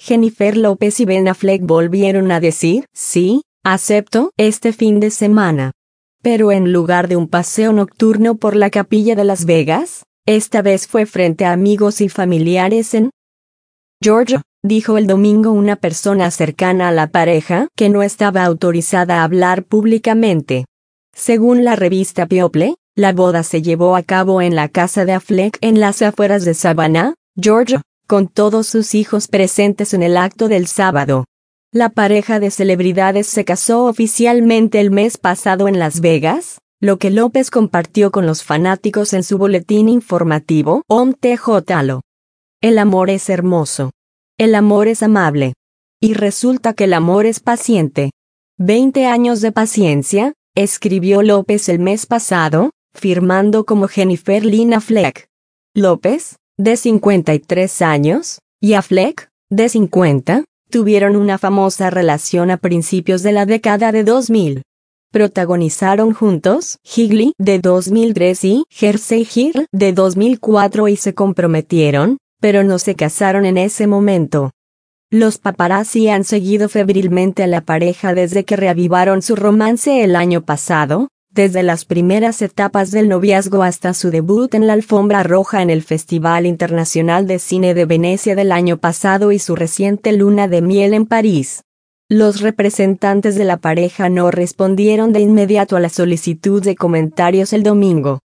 Jennifer López y Ben Affleck volvieron a decir, sí, acepto, este fin de semana. Pero en lugar de un paseo nocturno por la capilla de Las Vegas, esta vez fue frente a amigos y familiares en Georgia, dijo el domingo una persona cercana a la pareja que no estaba autorizada a hablar públicamente. Según la revista People, la boda se llevó a cabo en la casa de Affleck en las afueras de Savannah, Georgia, con todos sus hijos presentes en el acto del sábado. La pareja de celebridades se casó oficialmente el mes pasado en Las Vegas, lo que López compartió con los fanáticos en su boletín informativo OMTJLO. El amor es hermoso. El amor es amable. Y resulta que el amor es paciente. 20 años de paciencia, escribió López el mes pasado, firmando como Jennifer Lynn Affleck. López, de 53 años, y Affleck, de 50, tuvieron una famosa relación a principios de la década de 2000. Protagonizaron juntos Higley de 2003 y Jersey Girl de 2004 y se comprometieron, pero no se casaron en ese momento. Los paparazzi han seguido febrilmente a la pareja desde que reavivaron su romance el año pasado, desde las primeras etapas del noviazgo hasta su debut en la alfombra roja en el Festival Internacional de Cine de Venecia del año pasado y su reciente luna de miel en París. Los representantes de la pareja no respondieron de inmediato a la solicitud de comentarios el domingo.